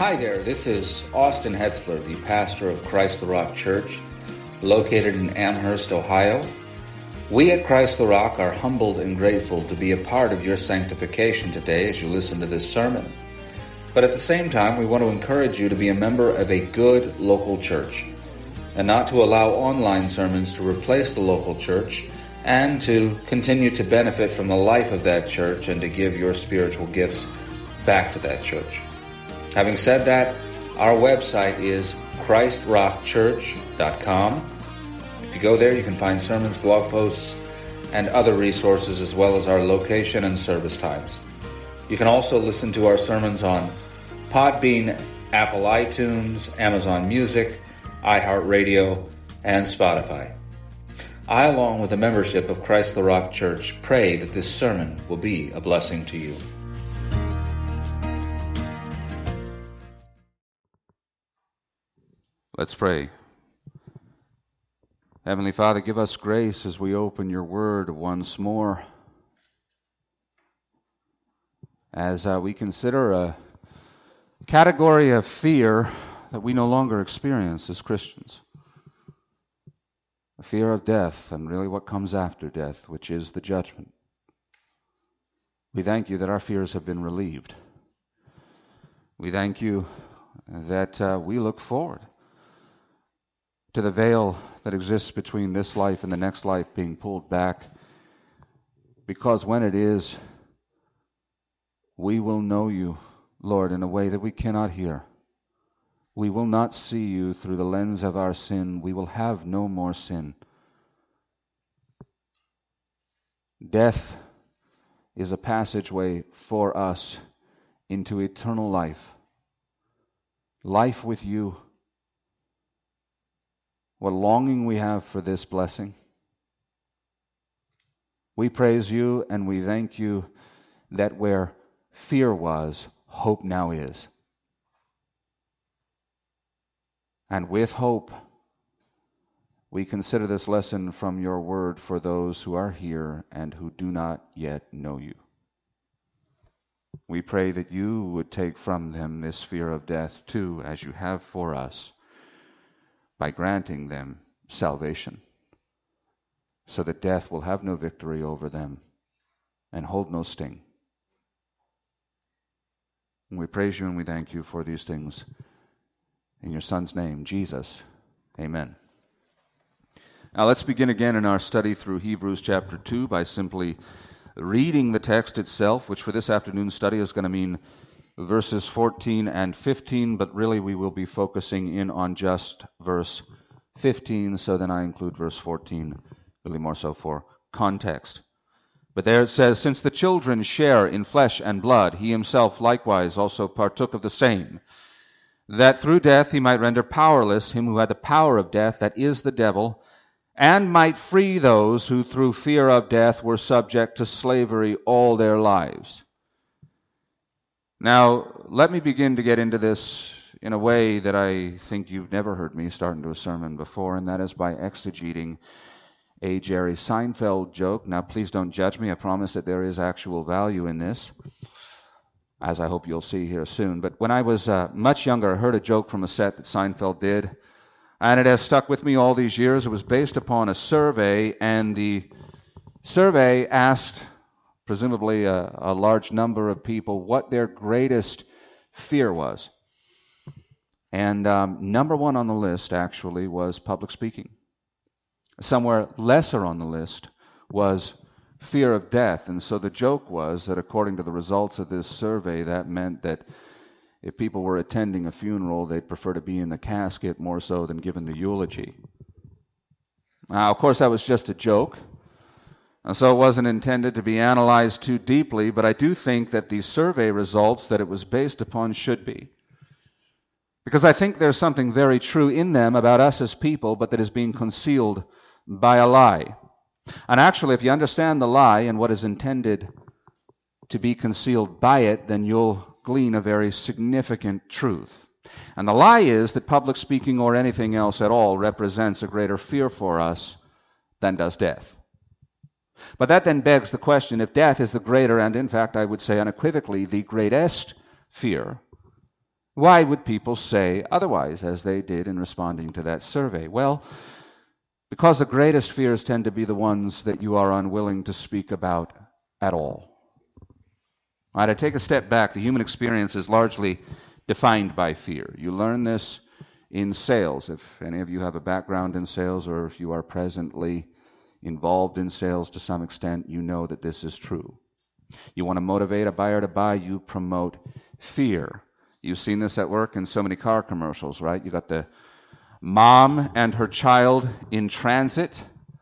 Hi there, this is Austin Hetzler, the pastor of Christ the Rock Church, located in Amherst, Ohio. We at Christ the Rock are humbled and grateful to be a part of your sanctification today as you listen to this sermon. But at the same time, we want to encourage you to be a member of a good local church and not to allow online sermons to replace the local church, and to continue to benefit from the life of that church and to give your spiritual gifts back to that church. Having said that, our website is christrockchurch.com. If you go there, you can find sermons, blog posts, and other resources, as well as our location and service times. You can also listen to our sermons on Podbean, Apple iTunes, Amazon Music, iHeartRadio, and Spotify. I, along with the membership of Christ the Rock Church, pray that this sermon will be a blessing to you. Let's pray. Heavenly Father, give us grace as we open your word once more. As we consider a category of fear that we no longer experience as Christians. A fear of death and really what comes after death, which is the judgment. We thank you that our fears have been relieved. We thank you that we look forward to the veil that exists between this life and the next life being pulled back, because when it is, we will know you, Lord, in a way that we cannot hear. We will not see you through the lens of our sin. We will have no more sin. Death is a passageway for us into eternal life. Life with you. What longing we have for this blessing. We praise you and we thank you that where fear was, hope now is. And with hope, we consider this lesson from your word for those who are here and who do not yet know you. We pray that you would take from them this fear of death too, as you have for us, by granting them salvation, so that death will have no victory over them and hold no sting. And we praise you and we thank you for these things. In your Son's name, Jesus. Amen. Now let's begin again in our study through Hebrews chapter 2 by simply reading the text itself, which for this afternoon's study is going to mean verses 14 and 15, but really we will be focusing in on just verse 15, so then I include verse 14, really more so for context. But there it says, "Since the children share in flesh and blood, he himself likewise also partook of the same, that through death he might render powerless him who had the power of death, that is the devil, and might free those who through fear of death were subject to slavery all their lives." Now, let me begin to get into this in a way that I think you've never heard me start into a sermon before, and that is by exegeting a Jerry Seinfeld joke. Now, please don't judge me. I promise that there is actual value in this, as I hope you'll see here soon. But when I was much younger, I heard a joke from a set that Seinfeld did, and it has stuck with me all these years. It was based upon a survey, and the survey asked presumably a large number of people what their greatest fear was. And number one on the list, actually, was public speaking. Somewhere lesser on the list was fear of death. And so the joke was that according to the results of this survey, that meant that if people were attending a funeral, they'd prefer to be in the casket more so than giving the eulogy. Now, of course, that was just a joke. And so it wasn't intended to be analyzed too deeply, but I do think that the survey results that it was based upon should be. Because I think there's something very true in them about us as people, but that is being concealed by a lie. And actually, if you understand the lie and what is intended to be concealed by it, then you'll glean a very significant truth. And the lie is that public speaking or anything else at all represents a greater fear for us than does death. But that then begs the question, if death is the greater, and in fact I would say unequivocally the greatest fear, Why would people say otherwise, as they did in responding to that survey? Well, because the greatest fears tend to be the ones that you are unwilling to speak about at all. All right, I take a step back. The human experience is largely defined by fear. You learn this in sales. If any of you have a background in sales, or if you are presently involved in sales to some extent, you know that this is true. You want to motivate a buyer to buy, you promote fear. You've seen this at work in so many car commercials, right? You got the mom and her child in transit,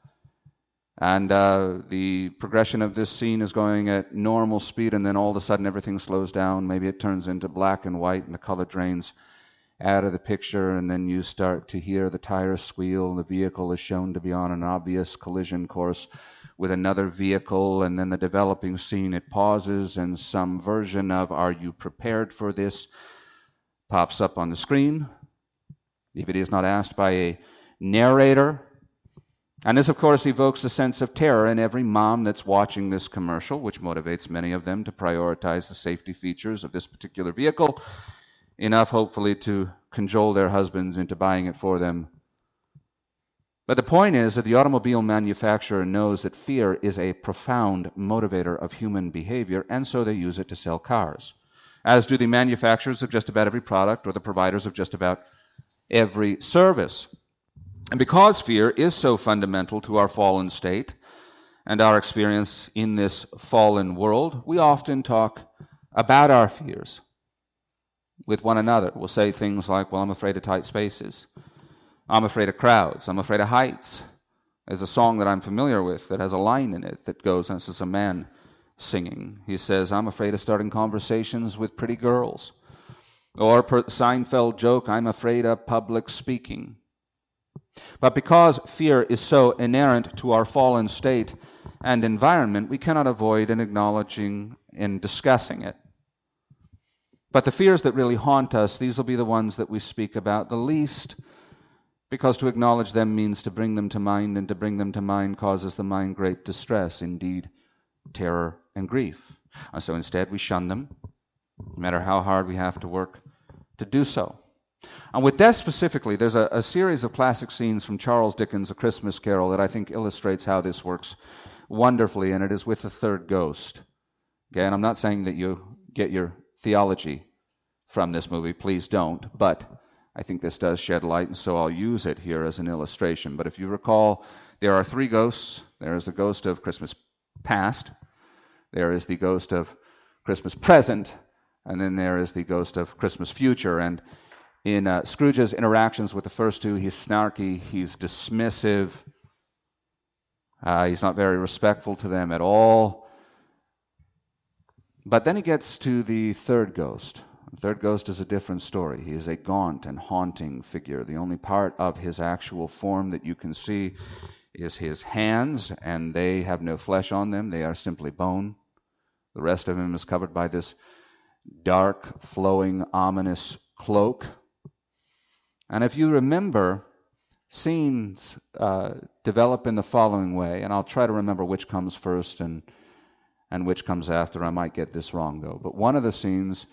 and the progression of this scene is going at normal speed, and then all of a sudden everything slows down. Maybe it turns into black and white, and the color drains out of the picture, and then you start to hear the tires squeal, and the vehicle is shown to be on an obvious collision course with another vehicle, and then the developing scene, it pauses, and some version of "Are you prepared for this?" pops up on the screen, if it is not asked by a narrator. And this, of course, evokes a sense of terror in every mom that's watching this commercial, which motivates many of them to prioritize the safety features of this particular vehicle, enough, hopefully, to cajole their husbands into buying it for them. But the point is that the automobile manufacturer knows that fear is a profound motivator of human behavior, and so they use it to sell cars, as do the manufacturers of just about every product or the providers of just about every service. And because fear is so fundamental to our fallen state and our experience in this fallen world, we often talk about our fears with one another. We'll say things like, well, I'm afraid of tight spaces. I'm afraid of crowds. I'm afraid of heights. There's a song that I'm familiar with that has a line in it that goes, and this is a man singing. He says, I'm afraid of starting conversations with pretty girls. Or Seinfeld joke, I'm afraid of public speaking. But because fear is so inherent to our fallen state and environment, we cannot avoid in acknowledging and discussing it. But the fears that really haunt us, these will be the ones that we speak about the least, because to acknowledge them means to bring them to mind, and to bring them to mind causes the mind great distress, indeed terror and grief. And so instead we shun them, no matter how hard we have to work to do so. And with death specifically, there's a series of classic scenes from Charles Dickens' A Christmas Carol that I think illustrates how this works wonderfully, and it is with the third ghost. Okay, and I'm not saying that you get your theology from this movie, please don't, but I think this does shed light, and so I'll use it here as an illustration. But if you recall, there are three ghosts. There is the ghost of Christmas past, there is the ghost of Christmas present, and then there is the ghost of Christmas future. And in Scrooge's interactions with the first two, he's snarky, he's dismissive, he's not very respectful to them at all. But then he gets to the third ghost. The third ghost is a different story. He is a gaunt and haunting figure. The only part of his actual form that you can see is his hands, and they have no flesh on them. They are simply bone. The rest of him is covered by this dark, flowing, ominous cloak. And if you remember, scenes develop in the following way, and I'll try to remember which comes first and which comes after. I might get this wrong, though. But one of the scenes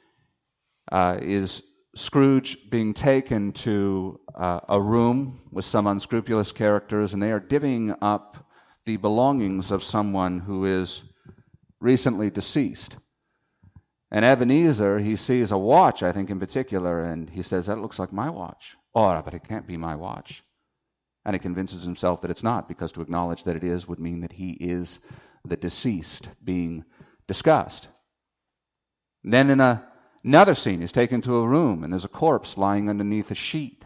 is Scrooge being taken to a room with some unscrupulous characters, and they are divvying up the belongings of someone who is recently deceased. And Ebenezer, he sees a watch, I think in particular, and he says, that looks like my watch. Oh, but it can't be my watch. And he convinces himself that it's not, because to acknowledge that it is would mean that he is the deceased being discussed. Then in another scene, he's taken to a room, and there's a corpse lying underneath a sheet.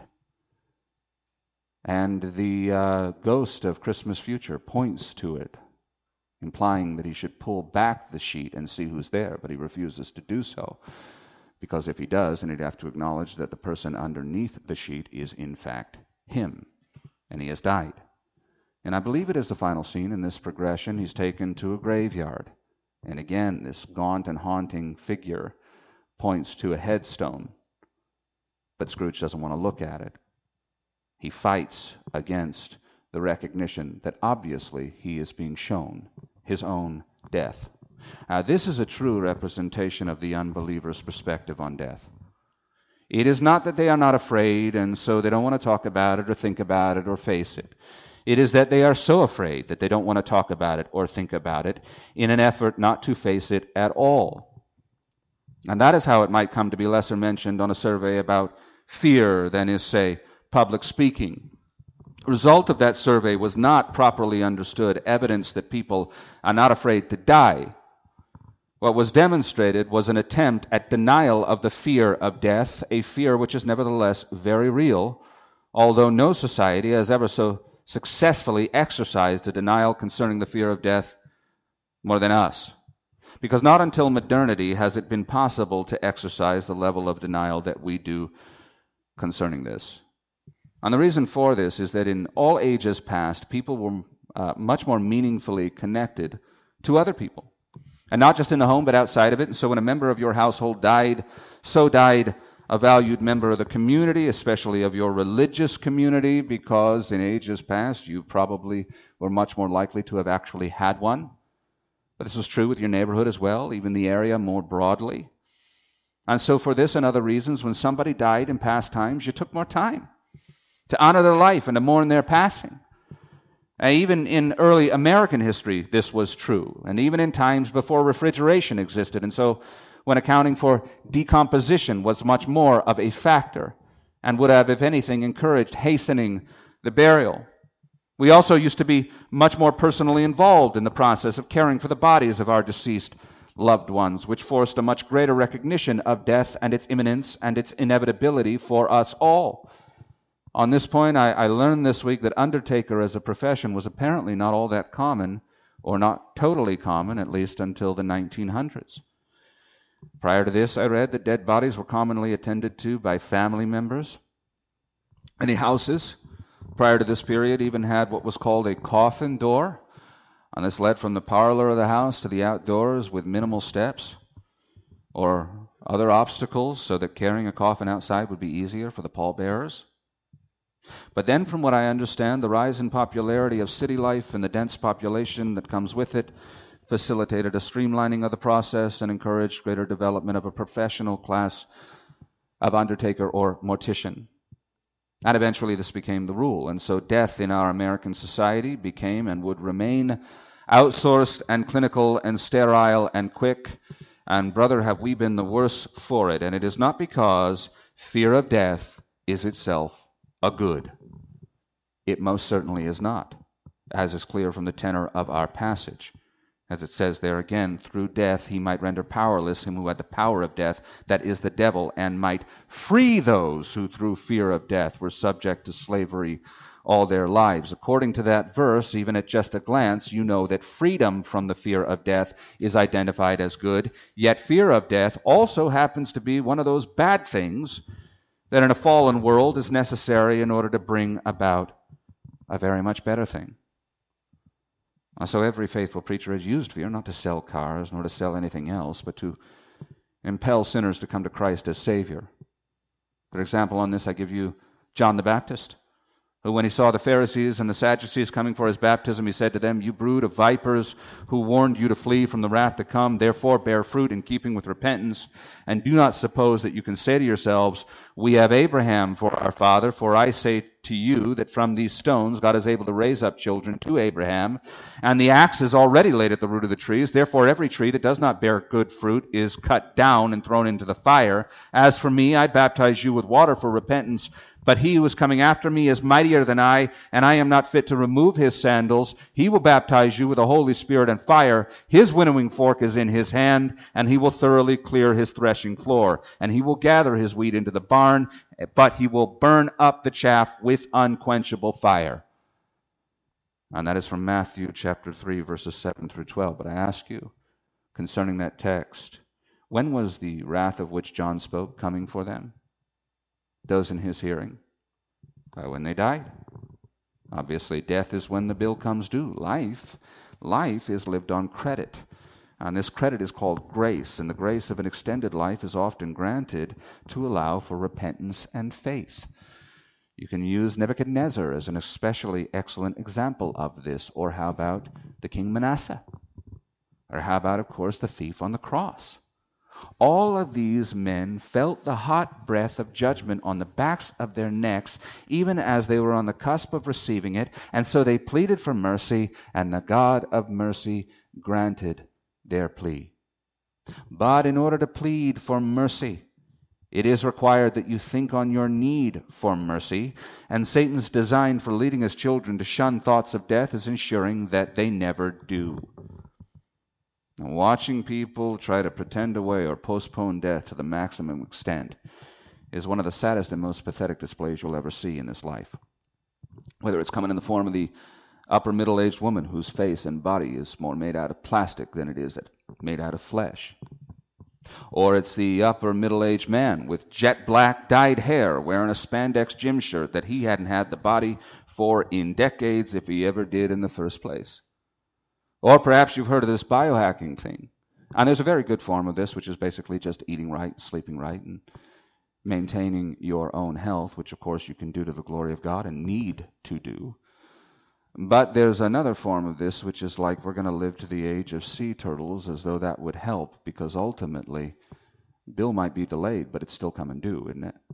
And the ghost of Christmas future points to it, implying that he should pull back the sheet and see who's there, but he refuses to do so, because if he does, then he'd have to acknowledge that the person underneath the sheet is in fact him, and he has died. And I believe it is the final scene in this progression. He's taken to a graveyard, and again, this gaunt and haunting figure points to a headstone, but Scrooge doesn't want to look at it. He fights against the recognition that obviously he is being shown his own death. This is a true representation of the unbeliever's perspective on death. It is not that they are not afraid, and so they don't want to talk about it or think about it or face it. It is that they are so afraid that they don't want to talk about it or think about it in an effort not to face it at all. And that is how it might come to be lesser mentioned on a survey about fear than is, say, public speaking. The result of that survey was not properly understood evidence that people are not afraid to die. What was demonstrated was an attempt at denial of the fear of death, a fear which is nevertheless very real, although no society has ever so successfully exercised a denial concerning the fear of death more than us. Because not until modernity has it been possible to exercise the level of denial that we do concerning this. And the reason for this is that in all ages past, people were much more meaningfully connected to other people. And not just in the home, but outside of it. And so when a member of your household died, so died a valued member of the community, especially of your religious community, because in ages past, you probably were much more likely to have actually had one. But this was true with your neighborhood as well, even the area more broadly. And so for this and other reasons, when somebody died in past times, you took more time to honor their life and to mourn their passing. Even in early American history, this was true, and even in times before refrigeration existed. And so when accounting for decomposition was much more of a factor and would have, if anything, encouraged hastening the burial. We also used to be much more personally involved in the process of caring for the bodies of our deceased loved ones, which forced a much greater recognition of death and its imminence and its inevitability for us all. On this point, I learned this week that undertaker as a profession was apparently not all that common, or not totally common, at least until the 1900s. Prior to this, I read that dead bodies were commonly attended to by family members. Many houses, prior to this period, even had what was called a coffin door, and this led from the parlor of the house to the outdoors with minimal steps or other obstacles so that carrying a coffin outside would be easier for the pallbearers. But then, from what I understand, the rise in popularity of city life and the dense population that comes with it facilitated a streamlining of the process and encouraged greater development of a professional class of undertaker or mortician. And eventually this became the rule. And so death in our American society became and would remain outsourced and clinical and sterile and quick. And brother, have we been the worse for it. And it is not because fear of death is itself a good. It most certainly is not, as is clear from the tenor of our passage. As it says there again, through death he might render powerless him who had the power of death, that is the devil, and might free those who through fear of death were subject to slavery all their lives. According to that verse, even at just a glance, you know that freedom from the fear of death is identified as good, yet fear of death also happens to be one of those bad things that in a fallen world is necessary in order to bring about a very much better thing. So every faithful preacher has used fear not to sell cars nor to sell anything else, but to impel sinners to come to Christ as Savior. For example, on this I give you John the Baptist, who when he saw the Pharisees and the Sadducees coming for his baptism, he said to them, "You brood of vipers, who warned you to flee from the wrath to come, therefore bear fruit in keeping with repentance, and do not suppose that you can say to yourselves, 'We have Abraham for our father,' for I say to you that from these stones God is able to raise up children to Abraham. And the axe is already laid at the root of the trees. Therefore every tree that does not bear good fruit is cut down and thrown into the fire. As for me, I baptize you with water for repentance, but he who is coming after me is mightier than I, and I am not fit to remove his sandals. He will baptize you with the Holy Spirit and fire. His winnowing fork is in his hand, and he will thoroughly clear his threshing floor. And he will gather his wheat into the barn, but he will burn up the chaff with unquenchable fire." And that is from Matthew chapter 3, verses 7 through 12. But I ask you, concerning that text, when was the wrath of which John spoke coming for them? Those in his hearing? When they died. Obviously, death is when the bill comes due. Life is lived on credit. And this credit is called grace, and the grace of an extended life is often granted to allow for repentance and faith. You can use Nebuchadnezzar as an especially excellent example of this, or how about the King Manasseh? Or how about, of course, the thief on the cross? All of these men felt the hot breath of judgment on the backs of their necks, even as they were on the cusp of receiving it, and so they pleaded for mercy, and the God of mercy granted their plea. But in order to plead for mercy, it is required that you think on your need for mercy, and Satan's design for leading his children to shun thoughts of death is ensuring that they never do. And watching people try to pretend away or postpone death to the maximum extent is one of the saddest and most pathetic displays you'll ever see in this life. Whether it's coming in the form of the upper middle-aged woman whose face and body is more made out of plastic than it is made out of flesh. Or it's the upper middle-aged man with jet black dyed hair wearing a spandex gym shirt that he hadn't had the body for in decades, if he ever did in the first place. Or perhaps you've heard of this biohacking thing. And there's a very good form of this, which is basically just eating right, sleeping right, and maintaining your own health, which of course you can do to the glory of God and need to do. But there's another form of this, which is like we're going to live to the age of sea turtles, as though that would help, because ultimately, bill might be delayed, but it's still coming due, isn't it?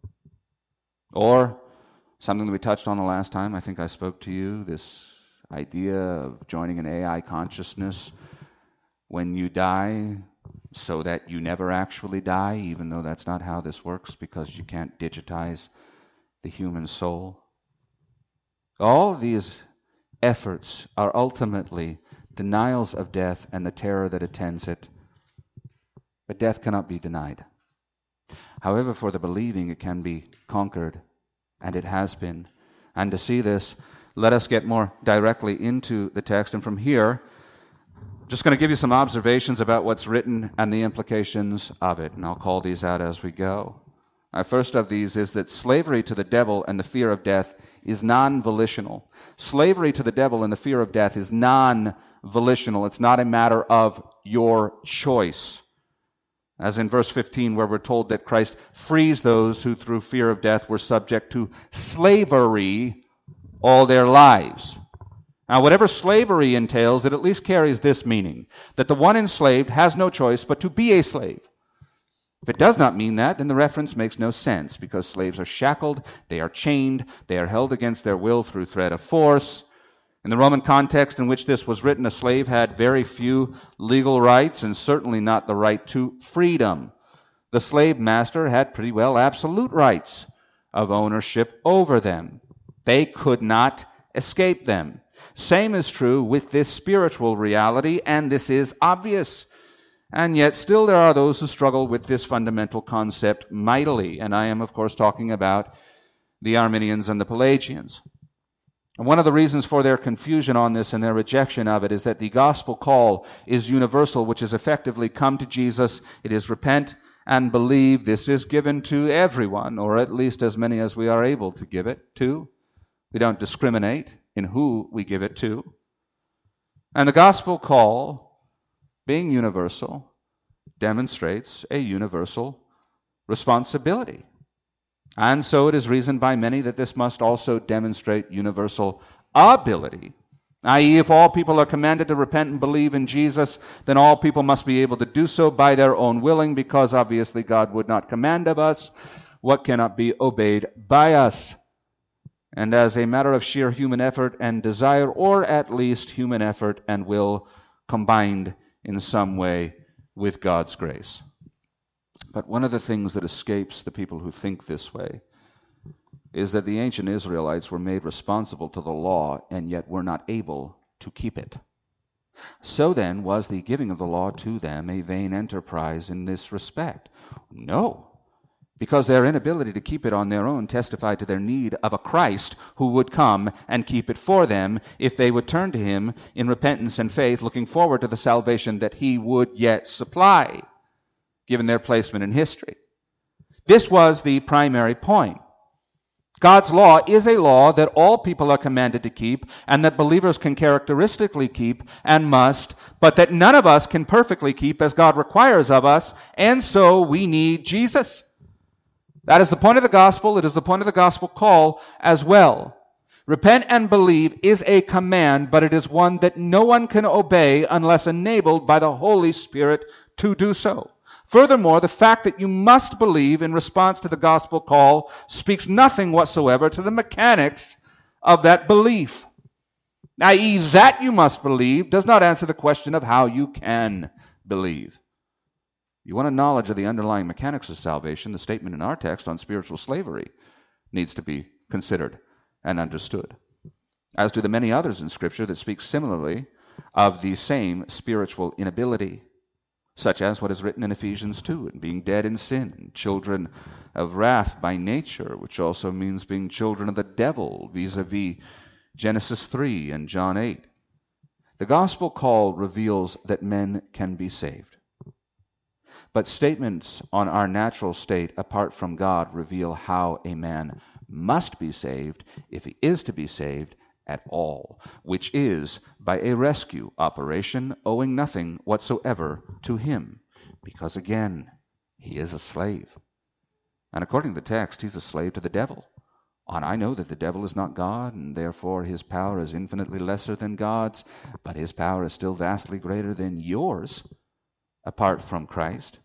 Or something that we touched on the last time, I think I spoke to you, this idea of joining an AI consciousness when you die, so that you never actually die, even though that's not how this works, because you can't digitize the human soul. All these efforts are ultimately denials of death and the terror that attends it. But death cannot be denied. However, for the believing, it can be conquered, and it has been. And to see this, let us get more directly into the text. And from here, I'm just going to give you some observations about what's written and the implications of it. And I'll call these out as we go. Our first of these is that slavery to the devil and the fear of death is non-volitional. Slavery to the devil and the fear of death is non-volitional. It's not a matter of your choice. As in verse 15, where we're told that Christ frees those who through fear of death were subject to slavery all their lives. Now, whatever slavery entails, it at least carries this meaning, that the one enslaved has no choice but to be a slave. If it does not mean that, then the reference makes no sense, because slaves are shackled, they are chained, they are held against their will through threat of force. In the Roman context in which this was written, a slave had very few legal rights, and certainly not the right to freedom. The slave master had pretty well absolute rights of ownership over them. They could not escape them. Same is true with this spiritual reality, and this is obvious. And yet still there are those who struggle with this fundamental concept mightily. And I am, of course, talking about the Arminians and the Pelagians. And one of the reasons for their confusion on this and their rejection of it is that the gospel call is universal, which is effectively come to Jesus. It is repent and believe. This is given to everyone, or at least as many as we are able to give it to. We don't discriminate in who we give it to. And the gospel call, being universal, demonstrates a universal responsibility. And so it is reasoned by many that this must also demonstrate universal ability, i.e., if all people are commanded to repent and believe in Jesus, then all people must be able to do so by their own willing, because obviously God would not command of us what cannot be obeyed by us. And as a matter of sheer human effort and desire, or at least human effort and will combined in some way with God's grace. But one of the things that escapes the people who think this way is that the ancient Israelites were made responsible to the law and yet were not able to keep it. So then, was the giving of the law to them a vain enterprise in this respect? No, because their inability to keep it on their own testified to their need of a Christ who would come and keep it for them if they would turn to him in repentance and faith, looking forward to the salvation that he would yet supply, given their placement in history. This was the primary point. God's law is a law that all people are commanded to keep, and that believers can characteristically keep and must, but that none of us can perfectly keep as God requires of us, and so we need Jesus. That is the point of the gospel. It is the point of the gospel call as well. Repent and believe is a command, but it is one that no one can obey unless enabled by the Holy Spirit to do so. Furthermore, the fact that you must believe in response to the gospel call speaks nothing whatsoever to the mechanics of that belief. I.e., that you must believe does not answer the question of how you can believe. You want a knowledge of the underlying mechanics of salvation, the statement in our text on spiritual slavery needs to be considered and understood, as do the many others in Scripture that speak similarly of the same spiritual inability, such as what is written in Ephesians 2, and being dead in sin, children of wrath by nature, which also means being children of the devil, vis-a-vis Genesis 3 and John 8. The gospel call reveals that men can be saved. But statements on our natural state apart from God reveal how a man must be saved if he is to be saved at all, which is by a rescue operation owing nothing whatsoever to him, because again, he is a slave. And according to the text, he's a slave to the devil. And I know that the devil is not God, and therefore his power is infinitely lesser than God's, but his power is still vastly greater than yours apart from Christ.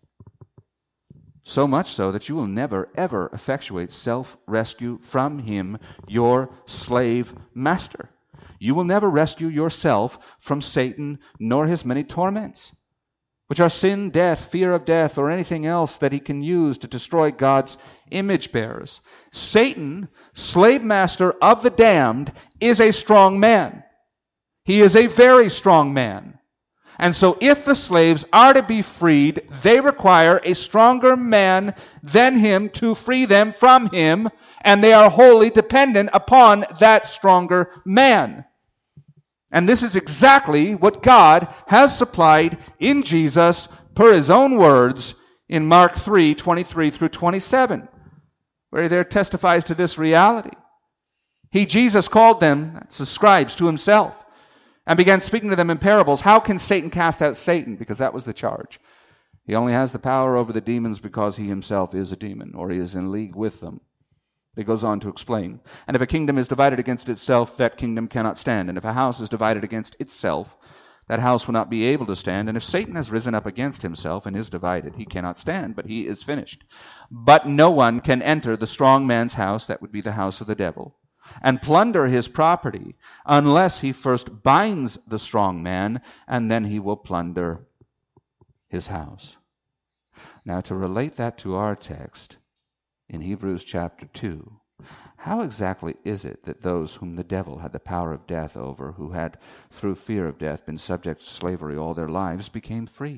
So much so that you will never, ever effectuate self-rescue from him, your slave master. You will never rescue yourself from Satan nor his many torments, which are sin, death, fear of death, or anything else that he can use to destroy God's image bearers. Satan, slave master of the damned, is a strong man. He is a very strong man. And so if the slaves are to be freed, they require a stronger man than him to free them from him, and they are wholly dependent upon that stronger man. And this is exactly what God has supplied in Jesus per his own words in Mark 3:23 through 27, where he there testifies to this reality. Jesus called them, that's the scribes, to himself, and began speaking to them in parables. How can Satan cast out Satan? Because that was the charge. He only has the power over the demons because he himself is a demon, or he is in league with them. He goes on to explain. And if a kingdom is divided against itself, that kingdom cannot stand. And if a house is divided against itself, that house will not be able to stand. And if Satan has risen up against himself and is divided, he cannot stand, but he is finished. But no one can enter the strong man's house, that would be the house of the devil, and plunder his property, unless he first binds the strong man, and then he will plunder his house. Now, to relate that to our text in Hebrews chapter 2, how exactly is it that those whom the devil had the power of death over, who had, through fear of death, been subject to slavery all their lives, became free?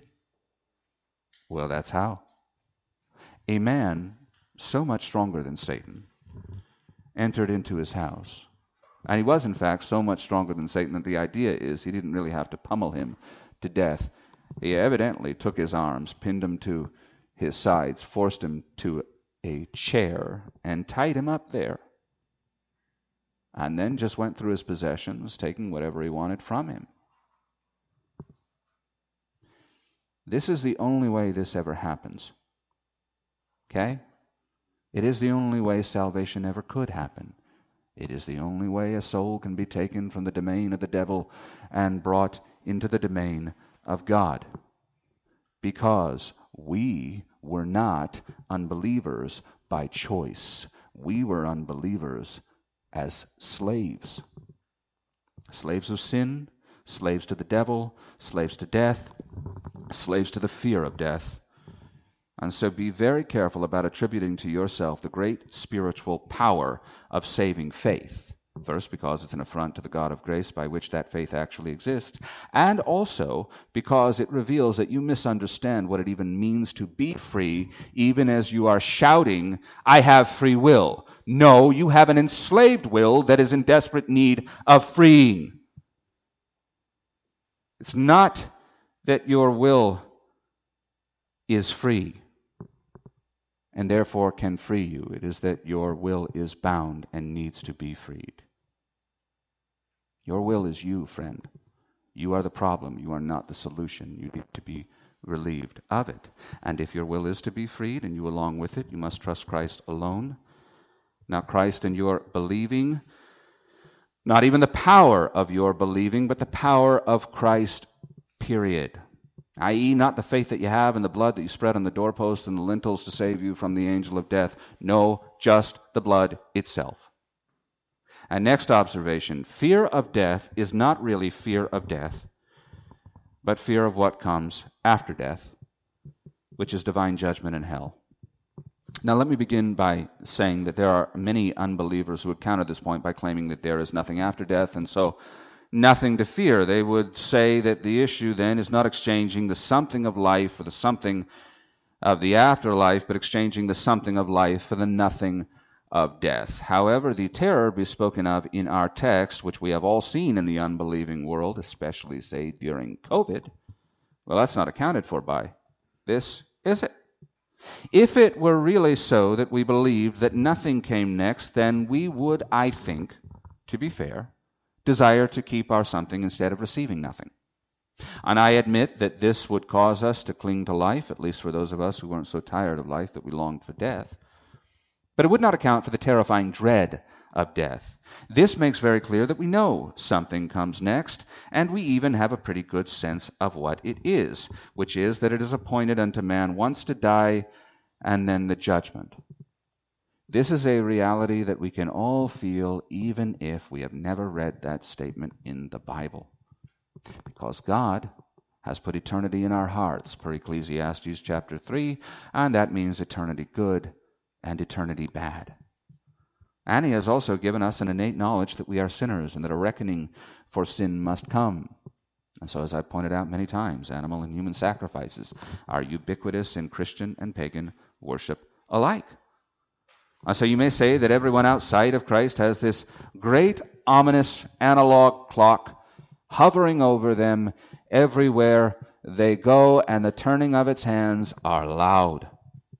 Well, that's how. A man so much stronger than Satan entered into his house. And he was, in fact, so much stronger than Satan that the idea is he didn't really have to pummel him to death. He evidently took his arms, pinned him to his sides, forced him to a chair, and tied him up there. And then just went through his possessions, taking whatever he wanted from him. This is the only way this ever happens. Okay? It is the only way salvation ever could happen. It is the only way a soul can be taken from the domain of the devil and brought into the domain of God. Because we were not unbelievers by choice. We were unbelievers as slaves. Slaves of sin, slaves to the devil, slaves to death, slaves to the fear of death. And so be very careful about attributing to yourself the great spiritual power of saving faith. First, because it's an affront to the God of grace by which that faith actually exists, and also because it reveals that you misunderstand what it even means to be free, even as you are shouting, "I have free will." No, you have an enslaved will that is in desperate need of freeing. It's not that your will is free and therefore can free you. It is that your will is bound and needs to be freed. Your will is you, friend. You are the problem. You are not the solution. You need to be relieved of it. And if your will is to be freed, and you along with it, you must trust Christ alone. Not Christ in your believing, not even the power of your believing, but the power of Christ, period. i.e., not the faith that you have and the blood that you spread on the doorpost and the lintels to save you from the angel of death. No, just the blood itself. And next observation, fear of death is not really fear of death, but fear of what comes after death, which is divine judgment in hell. Now, let me begin by saying that there are many unbelievers who would counter this point by claiming that there is nothing after death, and so nothing to fear. They would say that the issue then is not exchanging the something of life for the something of the afterlife, but exchanging the something of life for the nothing of death. However, the terror bespoken of in our text, which we have all seen in the unbelieving world, especially, say, during COVID, well, that's not accounted for by this, is it? If it were really so that we believed that nothing came next, then we would, I think, to be fair, desire to keep our something instead of receiving nothing. And I admit that this would cause us to cling to life, at least for those of us who weren't so tired of life that we longed for death. But it would not account for the terrifying dread of death. This makes very clear that we know something comes next, and we even have a pretty good sense of what it is, which is that it is appointed unto man once to die, and then the judgment. This is a reality that we can all feel even if we have never read that statement in the Bible. Because God has put eternity in our hearts, per Ecclesiastes chapter 3, and that means eternity good and eternity bad. And he has also given us an innate knowledge that we are sinners and that a reckoning for sin must come. And so, as I pointed out many times, animal and human sacrifices are ubiquitous in Christian and pagan worship alike. And so you may say that everyone outside of Christ has this great ominous analog clock hovering over them everywhere they go, and the turning of its hands are loud.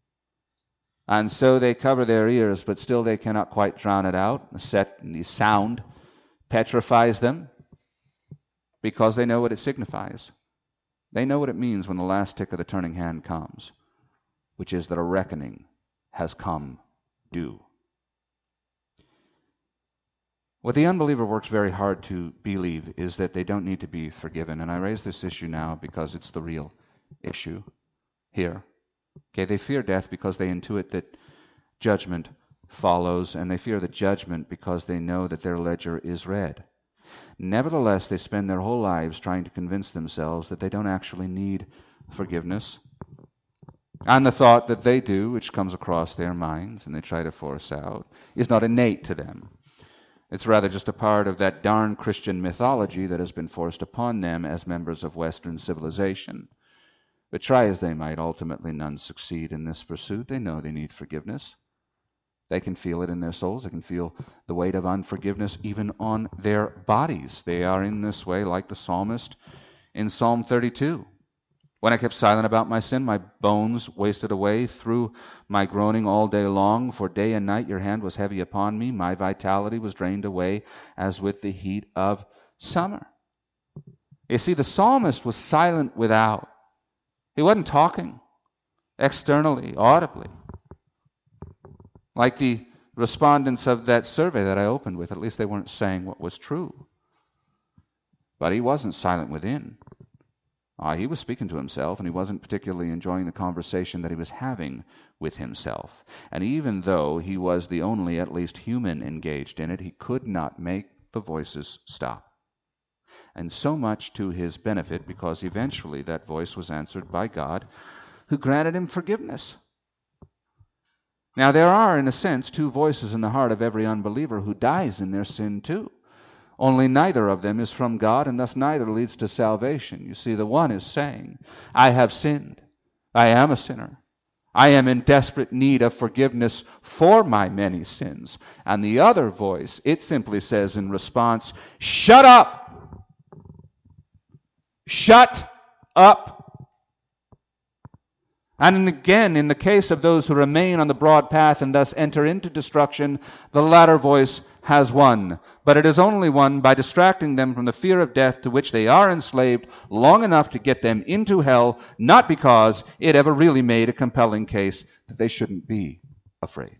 And so they cover their ears, but still they cannot quite drown it out. The sound petrifies them because they know what it signifies. They know what it means when the last tick of the turning hand comes, which is that a reckoning has come due. What the unbeliever works very hard to believe is that they don't need to be forgiven. And I raise this issue now because it's the real issue here. Okay, they fear death because they intuit that judgment follows, and they fear the judgment because they know that their ledger is read. Nevertheless, they spend their whole lives trying to convince themselves that they don't actually need forgiveness. And the thought that they do, which comes across their minds and they try to force out, is not innate to them. It's rather just a part of that darn Christian mythology that has been forced upon them as members of Western civilization. But try as they might, ultimately none succeed in this pursuit. They know they need forgiveness. They can feel it in their souls. They can feel the weight of unforgiveness even on their bodies. They are in this way like the psalmist in Psalm 32. When I kept silent about my sin, my bones wasted away through my groaning all day long. For day and night your hand was heavy upon me. My vitality was drained away as with the heat of summer. You see, the psalmist was silent without. He wasn't talking externally, audibly. Like the respondents of that survey that I opened with, at least they weren't saying what was true. But he wasn't silent within. He was speaking to himself, and he wasn't particularly enjoying the conversation that he was having with himself. And even though he was the only, at least human, engaged in it, he could not make the voices stop. And so much to his benefit, because eventually that voice was answered by God, who granted him forgiveness. Now, there are, in a sense, two voices in the heart of every unbeliever who dies in their sin too. Only neither of them is from God, and thus neither leads to salvation. You see, the one is saying, I have sinned. I am a sinner. I am in desperate need of forgiveness for my many sins. And the other voice, it simply says in response, shut up! Shut up! And again, in the case of those who remain on the broad path and thus enter into destruction, the latter voice has won. But it is only won by distracting them from the fear of death to which they are enslaved long enough to get them into hell, not because it ever really made a compelling case that they shouldn't be afraid.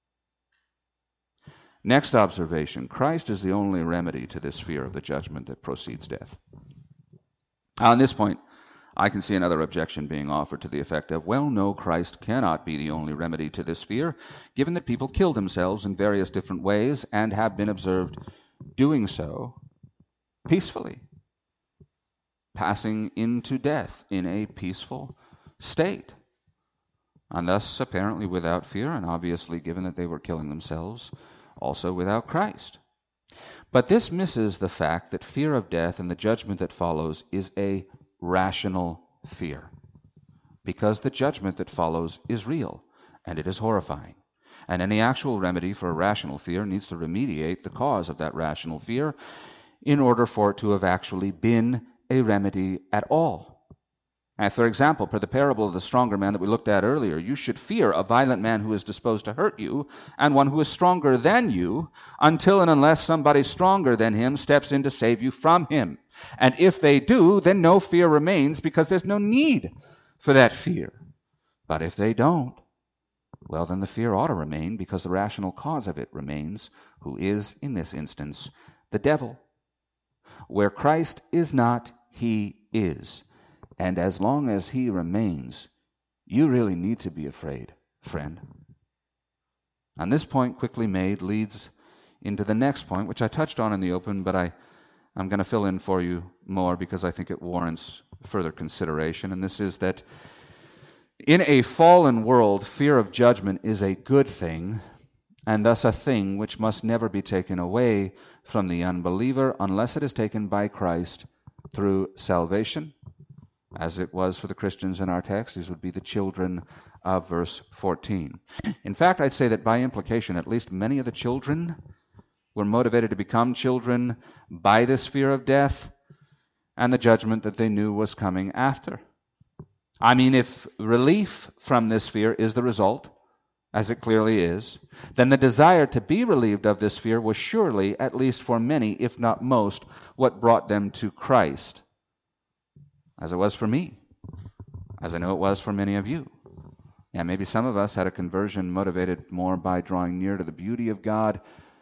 Next observation, Christ is the only remedy to this fear of the judgment that precedes death. On this point, I can see another objection being offered to the effect of, well, no, Christ cannot be the only remedy to this fear, given that people kill themselves in various different ways and have been observed doing so peacefully, passing into death in a peaceful state, and thus apparently without fear, and obviously, given that they were killing themselves, also without Christ. But this misses the fact that fear of death and the judgment that follows is a rational fear, because the judgment that follows is real, and it is horrifying. And any actual remedy for a rational fear needs to remediate the cause of that rational fear in order for it to have actually been a remedy at all. And for example, per the parable of the stronger man that we looked at earlier, you should fear a violent man who is disposed to hurt you and one who is stronger than you until and unless somebody stronger than him steps in to save you from him. And if they do, then no fear remains because there's no need for that fear. But if they don't, well, then the fear ought to remain because the rational cause of it remains, who is, in this instance, the devil. Where Christ is not, he is. And as long as he remains, you really need to be afraid, friend. And this point quickly made leads into the next point, which I touched on in the open, but I'm going to fill in for you more because I think it warrants further consideration. And this is that in a fallen world, fear of judgment is a good thing, and thus a thing which must never be taken away from the unbeliever unless it is taken by Christ through salvation, as it was for the Christians in our text. These would be the children of verse 14. In fact, I'd say that by implication, at least many of the children were motivated to become children by this fear of death and the judgment that they knew was coming after. I mean, if relief from this fear is the result, as it clearly is, then the desire to be relieved of this fear was surely, at least for many, if not most, what brought them to Christ, as it was for me, as I know it was for many of you. Yeah, maybe some of us had a conversion motivated more by drawing near to the beauty of God,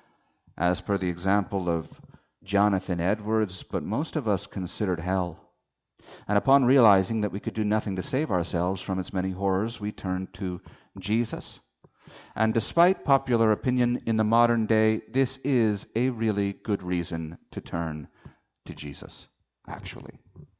as per the example of Jonathan Edwards, but most of us considered hell. And upon realizing that we could do nothing to save ourselves from its many horrors, we turned to Jesus. And despite popular opinion in the modern day, this is a really good reason to turn to Jesus, actually.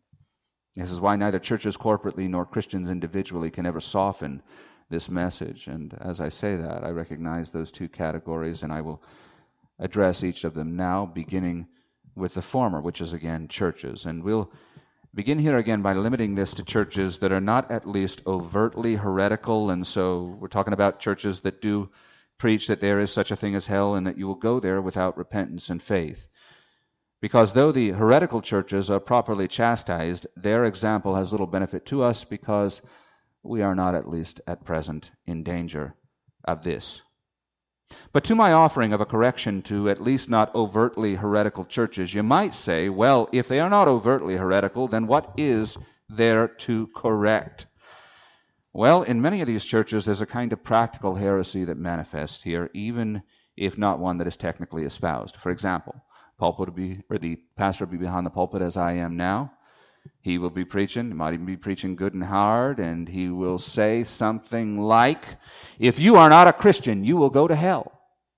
This is why neither churches corporately nor Christians individually can ever soften this message. And as I say that, I recognize those two categories, and I will address each of them now, beginning with the former, which is again churches. And we'll begin here again by limiting this to churches that are not at least overtly heretical, and so we're talking about churches that do preach that there is such a thing as hell and that you will go there without repentance and faith. Because though the heretical churches are properly chastised, their example has little benefit to us because we are not, at least at present, in danger of this. But to my offering of a correction to at least not overtly heretical churches, you might say, well, if they are not overtly heretical, then what is there to correct? Well, in many of these churches, there's a kind of practical heresy that manifests here, even if not one that is technically espoused. For example, the pastor will be behind the pulpit as I am now. He will be preaching, he might even be preaching good and hard, and he will say something like, if you are not a Christian, you will go to hell.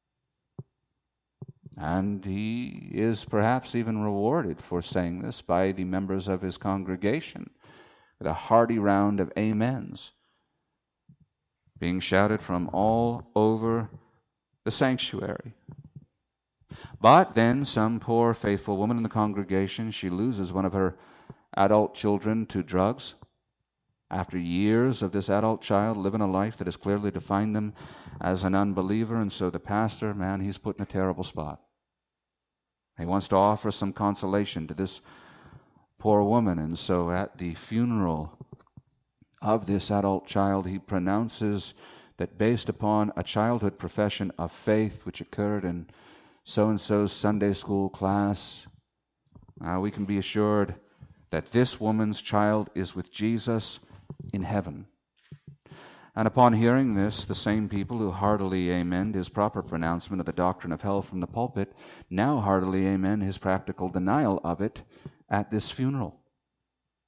And he is perhaps even rewarded for saying this by the members of his congregation with a hearty round of amens being shouted from all over the sanctuary. But then some poor faithful woman in the congregation, she loses one of her adult children to drugs. After years of this adult child living a life that has clearly defined them as an unbeliever, and so the pastor, man, he's put in a terrible spot. He wants to offer some consolation to this poor woman, and so at the funeral of this adult child, he pronounces that based upon a childhood profession of faith which occurred in so-and-so's Sunday school class, we can be assured that this woman's child is with Jesus in heaven. And upon hearing this, the same people who heartily amen his proper pronouncement of the doctrine of hell from the pulpit now heartily amen his practical denial of it at this funeral.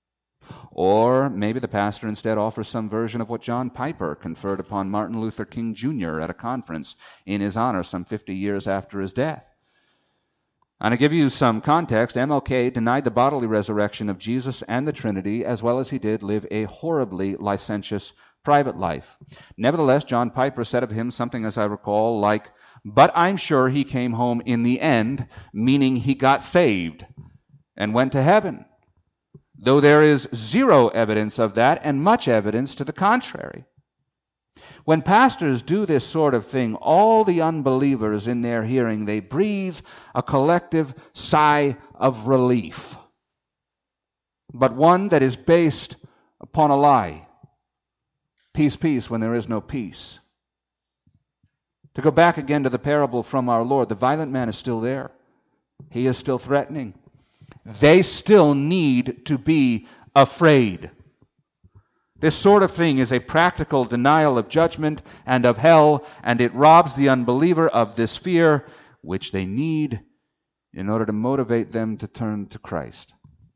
Or maybe the pastor instead offers some version of what John Piper conferred upon Martin Luther King Jr. at a conference in his honor some 50 years after his death. And to give you some context, MLK denied the bodily resurrection of Jesus and the Trinity, as well as he did live a horribly licentious private life. Nevertheless, John Piper said of him something, as I recall, like, "But I'm sure he came home in the end," meaning he got saved and went to heaven, though there is zero evidence of that and much evidence to the contrary. When pastors do this sort of thing, all the unbelievers in their hearing, they breathe a collective sigh of relief, but one that is based upon a lie. Peace, peace, when there is no peace. To go back again to the parable from our Lord, the violent man is still there. He is still threatening. They still need to be afraid. This sort of thing is a practical denial of judgment and of hell, and it robs the unbeliever of this fear, which they need in order to motivate them to turn to Christ.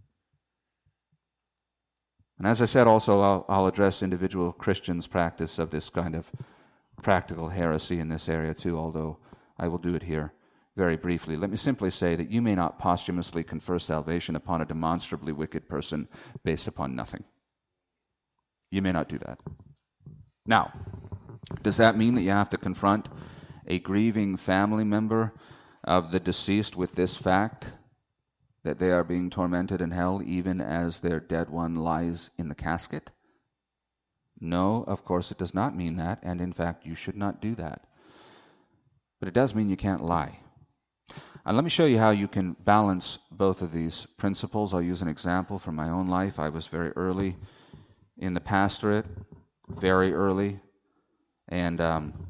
And as I said, also, I'll address individual Christians' practice of this kind of practical heresy in this area too, although I will do it here very briefly. Let me simply say that you may not posthumously confer salvation upon a demonstrably wicked person based upon nothing. You may not do that. Now, does that mean that you have to confront a grieving family member of the deceased with this fact, that they are being tormented in hell even as their dead one lies in the casket? No, of course it does not mean that, and in fact you should not do that. But it does mean you can't lie. And let me show you how you can balance both of these principles. I'll use an example from my own life. I was very early in the pastorate, very early, and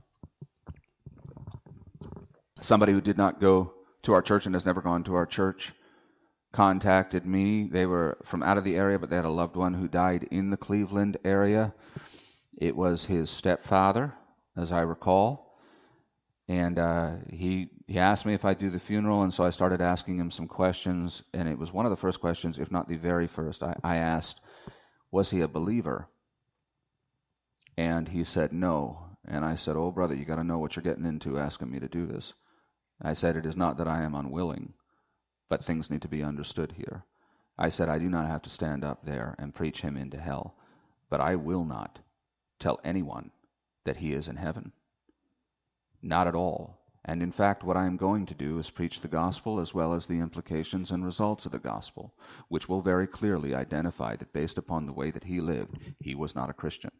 somebody who did not go to our church and has never gone to our church contacted me. They were from out of the area, but they had a loved one who died in the Cleveland area. It was his stepfather, as I recall, and he asked me if I'd do the funeral, and so I started asking him some questions, and it was one of the first questions, if not the very first. I asked, was he a believer? And he said no. And I said, "Oh, brother, you got to know what you're getting into asking me to do this." I said, "It is not that I am unwilling, but things need to be understood here." I said, "I do not have to stand up there and preach him into hell, but I will not tell anyone that he is in heaven. Not at all. And in fact, what I am going to do is preach the gospel as well as the implications and results of the gospel, which will very clearly identify that based upon the way that he lived, he was not a Christian."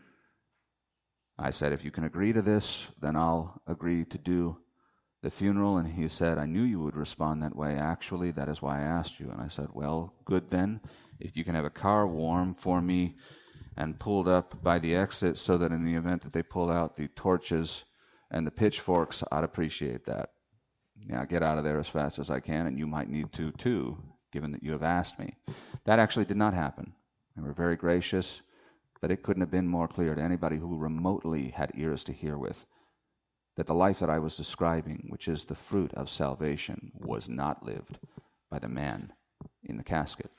I said, "If you can agree to this, then I'll agree to do the funeral." And he said, "I knew you would respond that way. Actually, that is why I asked you." And I said, "Well, good then. If you can have a car warm for me and pulled up by the exit so that in the event that they pull out the torches and the pitchforks, I'd appreciate that. Now get out of there as fast as I can, and you might need to too, given that you have asked me." That actually did not happen. They were very gracious, but it couldn't have been more clear to anybody who remotely had ears to hear with that the life that I was describing, which is the fruit of salvation, was not lived by the man in the casket.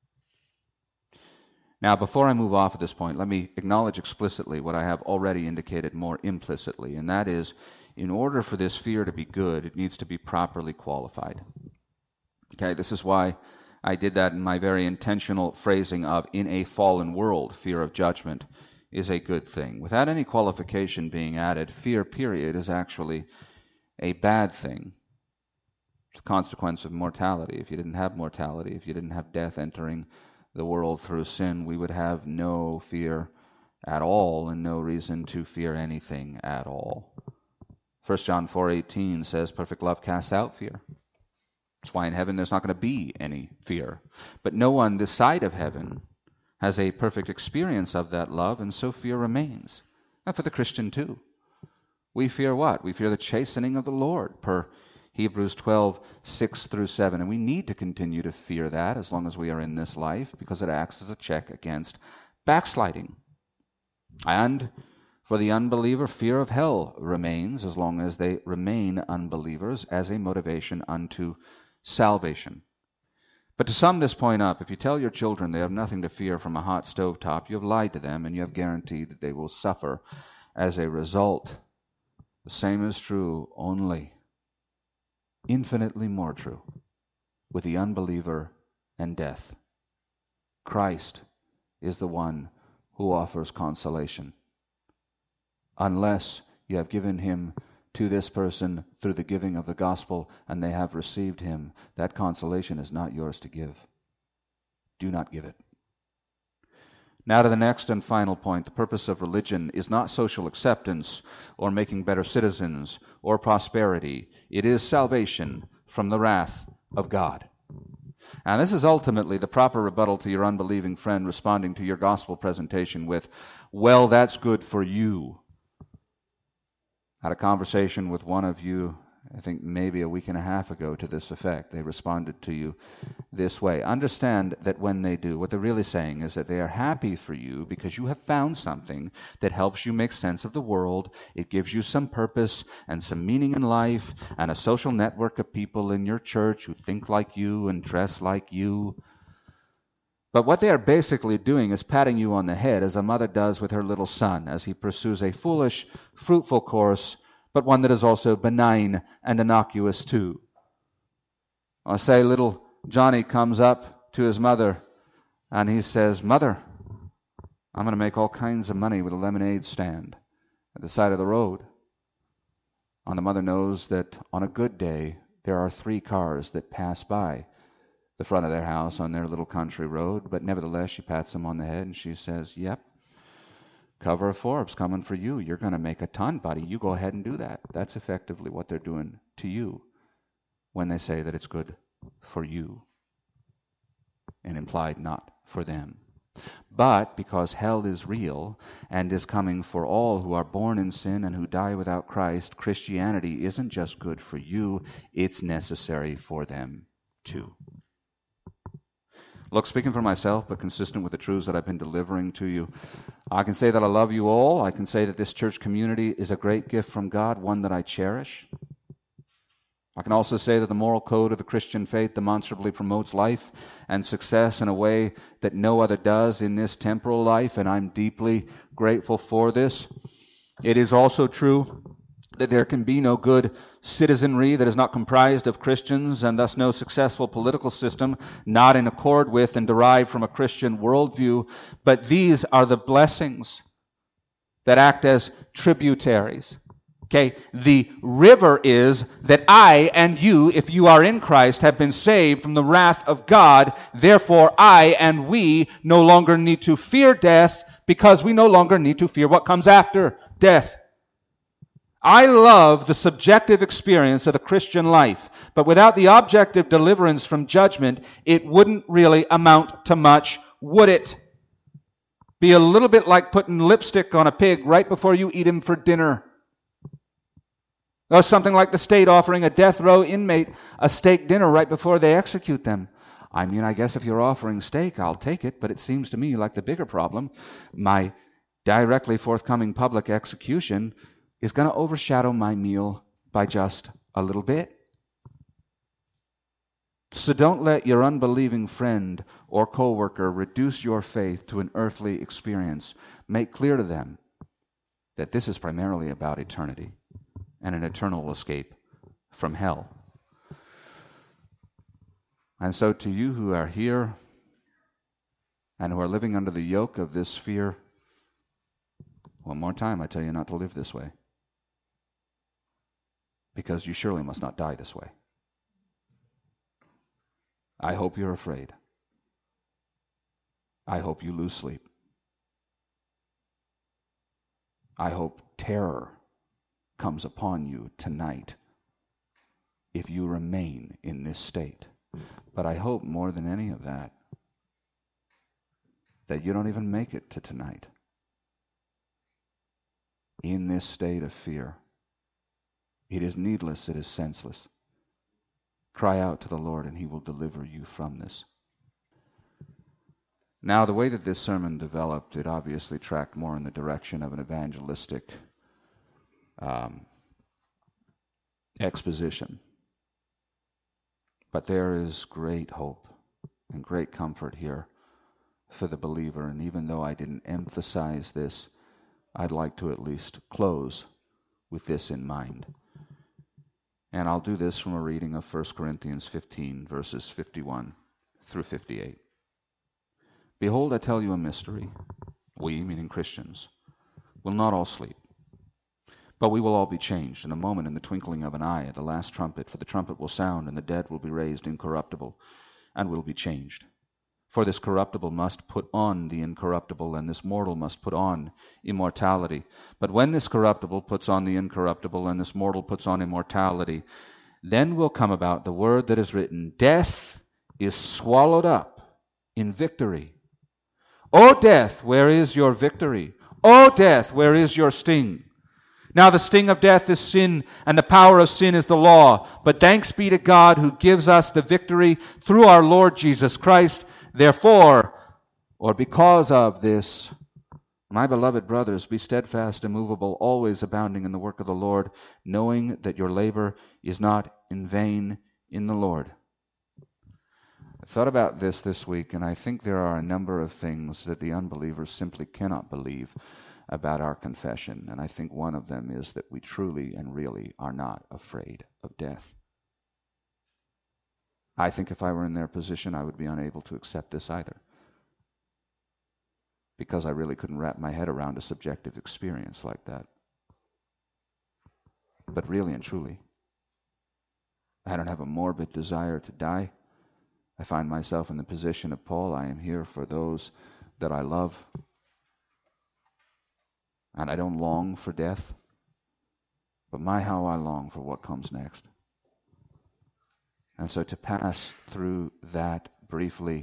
Now, before I move off at this point, let me acknowledge explicitly what I have already indicated more implicitly, and that is, in order for this fear to be good, it needs to be properly qualified. Okay, this is why I did that in my very intentional phrasing of, in a fallen world, fear of judgment is a good thing. Without any qualification being added, fear, period, is actually a bad thing. It's a consequence of mortality. If you didn't have mortality, if you didn't have death entering the world through sin, we would have no fear at all and no reason to fear anything at all. 1 John 4:18 says, "Perfect love casts out fear." That's why in heaven there's not going to be any fear. But no one this side of heaven has a perfect experience of that love, and so fear remains. And for the Christian too. We fear what? We fear the chastening of the Lord, per Hebrews 12:6-7. And we need to continue to fear that as long as we are in this life, because it acts as a check against backsliding. And for the unbeliever, fear of hell remains as long as they remain unbelievers as a motivation unto salvation. But to sum this point up, if you tell your children they have nothing to fear from a hot stovetop, you have lied to them and you have guaranteed that they will suffer as a result. The same is true, only infinitely more true, with the unbeliever and death. Christ is the one who offers consolation. Unless you have given him to this person through the giving of the gospel and they have received him, that consolation is not yours to give. Do not give it. Now to the next and final point. The purpose of religion is not social acceptance or making better citizens or prosperity. It is salvation from the wrath of God. And this is ultimately the proper rebuttal to your unbelieving friend responding to your gospel presentation with, "Well, that's good for you." I had a conversation with one of you, I think maybe a week and a half ago, to this effect. They responded to you this way. Understand that when they do, what they're really saying is that they are happy for you because you have found something that helps you make sense of the world. It gives you some purpose and some meaning in life and a social network of people in your church who think like you and dress like you. But what they are basically doing is patting you on the head as a mother does with her little son as he pursues a foolish, fruitful course, but one that is also benign and innocuous too. I'll say little Johnny comes up to his mother and he says, "Mother, I'm going to make all kinds of money with a lemonade stand at the side of the road." And the mother knows that on a good day there are 3 cars that pass by the front of their house on their little country road, but nevertheless she pats them on the head and she says, "Yep, cover of Forbes coming for you. You're going to make a ton, buddy. You go ahead and do that." That's effectively what they're doing to you when they say that it's good for you, and implied not for them. But because hell is real and is coming for all who are born in sin and who die without Christ, Christianity isn't just good for you, it's necessary for them too. Look, speaking for myself, but consistent with the truths that I've been delivering to you, I can say that I love you all. I can say that this church community is a great gift from God, one that I cherish. I can also say that the moral code of the Christian faith demonstrably promotes life and success in a way that no other does in this temporal life, and I'm deeply grateful for this. It is also true that there can be no good citizenry that is not comprised of Christians, and thus no successful political system not in accord with and derived from a Christian worldview. But these are the blessings that act as tributaries. Okay, the river is that I and you, if you are in Christ, have been saved from the wrath of God. Therefore, I and we no longer need to fear death because we no longer need to fear what comes after death. I love the subjective experience of the Christian life, but without the objective deliverance from judgment, it wouldn't really amount to much, would it? Be a little bit like putting lipstick on a pig right before you eat him for dinner. Or something like the state offering a death row inmate a steak dinner right before they execute them. I mean, I guess if you're offering steak, I'll take it, but it seems to me like the bigger problem, my directly forthcoming public execution, is going to overshadow my meal by just a little bit. So don't let your unbelieving friend or coworker reduce your faith to an earthly experience. Make clear to them that this is primarily about eternity and an eternal escape from hell. And so to you who are here and who are living under the yoke of this fear, one more time I tell you not to live this way, because you surely must not die this way. I hope you're afraid. I hope you lose sleep. I hope terror comes upon you tonight if you remain in this state. But I hope more than any of that you don't even make it to tonight in this state of fear. It is needless, it is senseless. Cry out to the Lord and he will deliver you from this. Now, the way that this sermon developed, it obviously tracked more in the direction of an evangelistic exposition. But there is great hope and great comfort here for the believer. And even though I didn't emphasize this, I'd like to at least close with this in mind. And I'll do this from a reading of 1 Corinthians 15, verses 51 through 58. Behold, I tell you a mystery. We, meaning Christians, will not all sleep, but we will all be changed in a moment, in the twinkling of an eye, at the last trumpet. For the trumpet will sound, and the dead will be raised incorruptible, and will be changed. For this corruptible must put on the incorruptible, and this mortal must put on immortality. But when this corruptible puts on the incorruptible, and this mortal puts on immortality, then will come about the word that is written, Death is swallowed up in victory. O death, where is your victory? O death, where is your sting? Now the sting of death is sin, and the power of sin is the law. But thanks be to God who gives us the victory through our Lord Jesus Christ. Therefore, or because of this, my beloved brothers, be steadfast, immovable, always abounding in the work of the Lord, knowing that your labor is not in vain in the Lord. I thought about this week, and I think there are a number of things that the unbelievers simply cannot believe about our confession. And I think one of them is that we truly and really are not afraid of death. I think if I were in their position, I would be unable to accept this either, because I really couldn't wrap my head around a subjective experience like that. But really and truly, I don't have a morbid desire to die. I find myself in the position of Paul. I am here for those that I love, and I don't long for death, but my, how I long for what comes next. And so to pass through that briefly,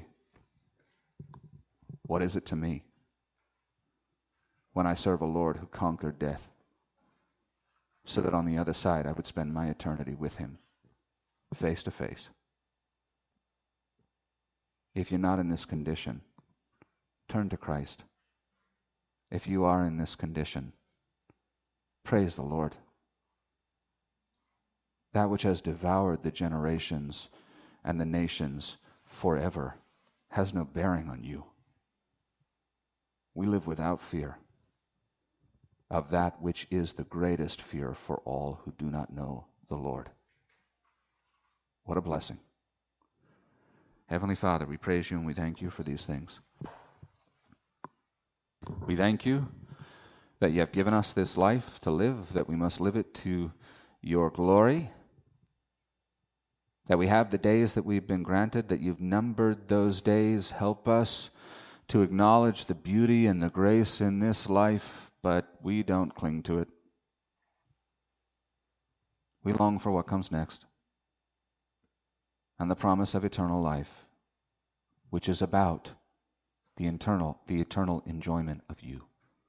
what is it to me when I serve a Lord who conquered death, so that on the other side I would spend my eternity with him, face to face? If you're not in this condition, turn to Christ. If you are in this condition, praise the Lord. That which has devoured the generations and the nations forever has no bearing on you. We live without fear of that which is the greatest fear for all who do not know the Lord. What a blessing. Heavenly Father, we praise you and we thank you for these things. We thank you that you have given us this life to live, that we must live it to your glory, that we have the days that we've been granted, that you've numbered those days. Help us to acknowledge the beauty and the grace in this life, but we don't cling to it. We long for what comes next, and the promise of eternal life, which is about the eternal enjoyment of you.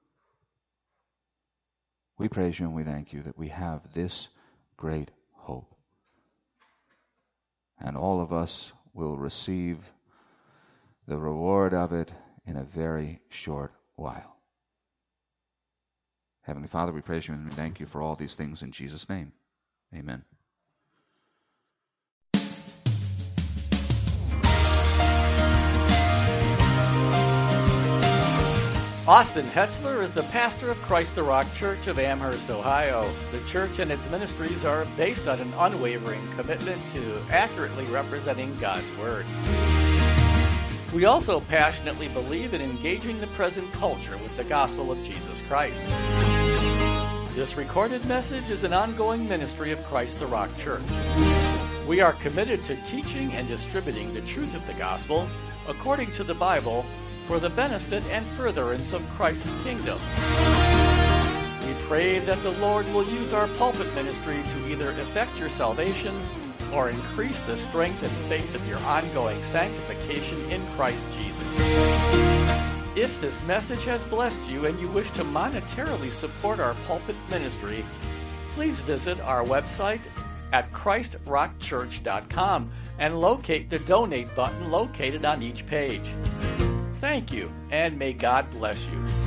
We praise you and we thank you that we have this great hope. And all of us will receive the reward of it in a very short while. Heavenly Father, we praise you and we thank you for all these things in Jesus' name. Amen. Austin Hetzler is the pastor of Christ the Rock Church of Amherst, Ohio. The church and its ministries are based on an unwavering commitment to accurately representing God's Word. We also passionately believe in engaging the present culture with the gospel of Jesus Christ. This recorded message is an ongoing ministry of Christ the Rock Church. We are committed to teaching and distributing the truth of the gospel according to the Bible, for the benefit and furtherance of Christ's kingdom. We pray that the Lord will use our pulpit ministry to either effect your salvation or increase the strength and faith of your ongoing sanctification in Christ Jesus. If this message has blessed you and you wish to monetarily support our pulpit ministry, please visit our website at ChristRockChurch.com and locate the donate button located on each page. Thank you, and may God bless you.